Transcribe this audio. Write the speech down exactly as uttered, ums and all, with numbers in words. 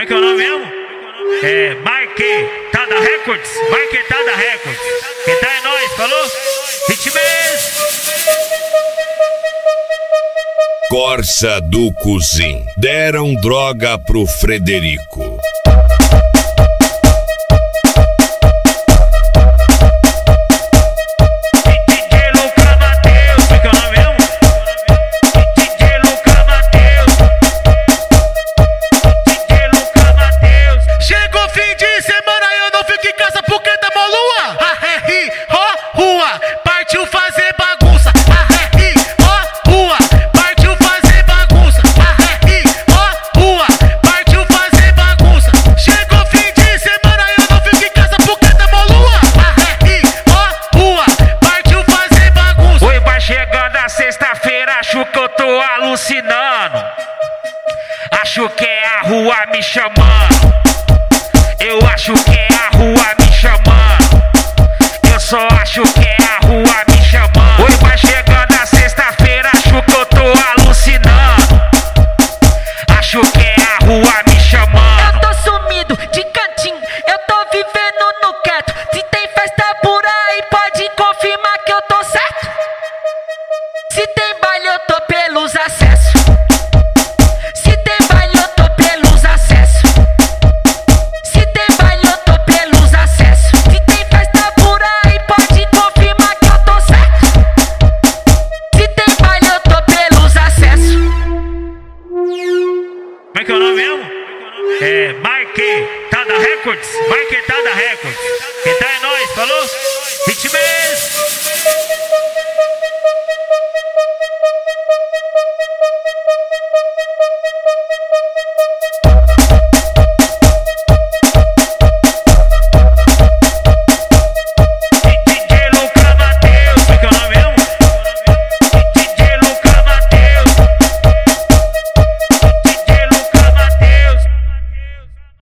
é que é o nome mesmo? É Marquetada Records. Marquetada Records. Quem tá é nós, falou? Ritmes. Corsa do Cozin. Deram droga pro Frederico. Partiu fazer bagunça, arre, ó, rua. Partiu fazer bagunça, arre, ó, rua. Partiu fazer bagunça. Chegou fim de semana, eu não fico em casa porque tá molua. Arre, ó, rua. Partiu fazer bagunça. Oi, vai chegando a sexta-feira, acho que eu tô alucinando. Acho que é a rua me chamando. Eu acho que é a rua me chamando. Eu só acho que é a rua me chamando. Oi, vai chegando a sexta-feira, acho que eu tô alucinando. Acho que é a rua me chamando. Eu tô sumido de cantinho, eu tô vivendo no quieto. Se tem festa por aí, pode confirmar que eu tô certo. Se tem baile, eu tô pelos acessos. Se tem baile, eu tô pelos acessos. Se tem baile, eu tô pelos acessos. Se tem festa por aí, pode confirmar que eu tô certo. Se tem baile, eu tô pelos acessos. Como é que é o nome mesmo? É Marquetada Records. Marquetada Records. Quem tá é nós, falou? Ritmes.